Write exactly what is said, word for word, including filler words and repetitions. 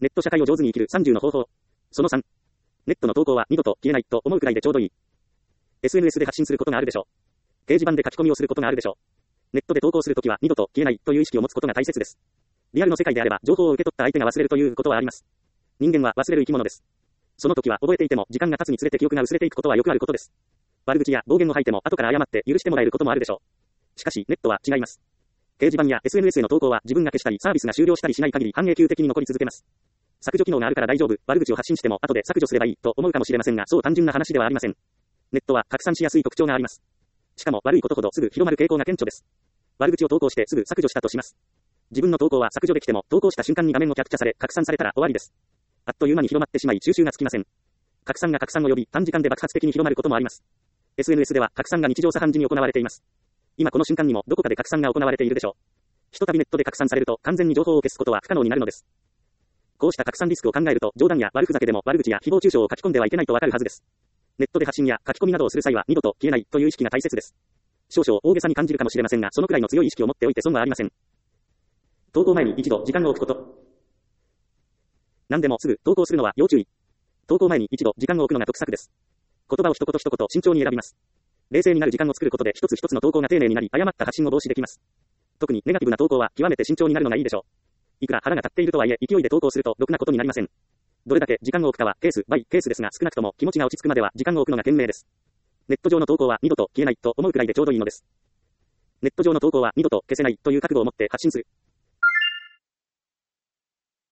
ネット社会を上手に生きるさんじゅうの方法。そのさん。ネットの投稿は二度と消えないと思うくらいでちょうどいい。エスエヌエス で発信することがあるでしょう。掲示板で書き込みをすることがあるでしょう。ネットで投稿するときは二度と消えないという意識を持つことが大切です。リアルの世界であれば情報を受け取った相手が忘れるということはあります。人間は忘れる生き物です。その時は覚えていても時間が経つにつれて記憶が薄れていくことはよくあることです。悪口や暴言を吐いても後から謝って許してもらえることもあるでしょう。しかしネットは違います。掲示板や エスエヌエス への投稿は自分が消したりサービスが終了したりしない限り半永久的に残り続けます。削除機能があるから大丈夫、悪口を発信しても後で削除すればいいと思うかもしれませんが、そう単純な話ではありません。ネットは拡散しやすい特徴があります。しかも悪いことほどすぐ広まる傾向が顕著です。悪口を投稿してすぐ削除したとします。自分の投稿は削除できても投稿した瞬間に画面をキャプチャされ拡散されたら終わりです。あっという間に広まってしまい収集がつきません。拡散が拡散を呼び短時間で爆発的に広まることもあります。エスエヌエス では拡散が日常茶飯事に行われています。今この瞬間にもどこかで拡散が行われているでしょう。ひとたびネットで拡散されると完全に情報を消すことは不可能になるのです。こうした拡散リスクを考えると冗談や悪ふざけでも悪口や誹謗中傷を書き込んではいけないとわかるはずです。ネットで発信や書き込みなどをする際は二度と消えないという意識が大切です。少々大げさに感じるかもしれませんが、そのくらいの強い意識を持っておいて損はありません。投稿前に一度時間を置くこと。何でもすぐ投稿するのは要注意。投稿前に一度時間を置くのが得策です。言葉を一言一言慎重に選びます。冷静になる時間を作ることで一つ一つの投稿が丁寧になり、誤った発信を防止できます。特にネガティブな投稿は極めて慎重になるのがいいでしょう。いくら腹が立っているとはいえ勢いで投稿するとろくなことになりません。どれだけ時間を置くかはケースバイケースですが、少なくとも気持ちが落ち着くまでは時間を置くのが賢明です。ネット上の投稿は二度と消えないと思うくらいでちょうどいいのです。ネット上の投稿は二度と消せないという覚悟を持って発信する。